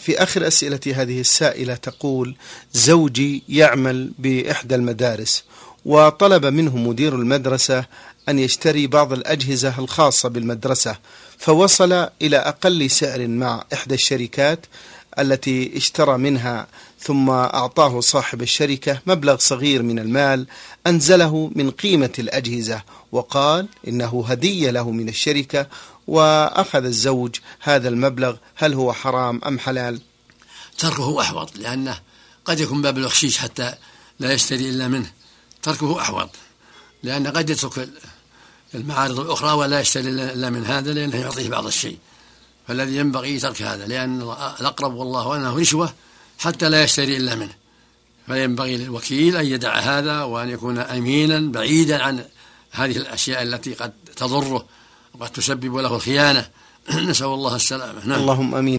في آخر أسئلة هذه السائلة تقول: زوجي يعمل بإحدى المدارس، وطلب منه مدير المدرسة أن يشتري بعض الأجهزة الخاصة بالمدرسة، فوصل إلى أقل سعر مع إحدى الشركات التي اشترى منها، ثم أعطاه صاحب الشركة مبلغ صغير من المال أنزله من قيمة الأجهزة، وقال إنه هدية له من الشركة، وأخذ الزوج هذا المبلغ. هل هو حرام أم حلال؟ تركه أحوط، لأنه قد يكون باب البخشيش حتى لا يشتري إلا منه. تركه أحوط، لأنه قد يترك المعارض الأخرى ولا يشتري إلا من هذا، لأنه يعطيه بعض الشيء. فالذي ينبغي ترك هذا، لأن الأقرب والله أنه رشوة حتى لا يشتري إلا منه. فينبغي للوكيل أن يدع هذا، وأن يكون أمينا بعيدا عن هذه الأشياء التي قد تضره وقد تسبب له الخيانة. نسأل الله السلامة. اللهم أمين.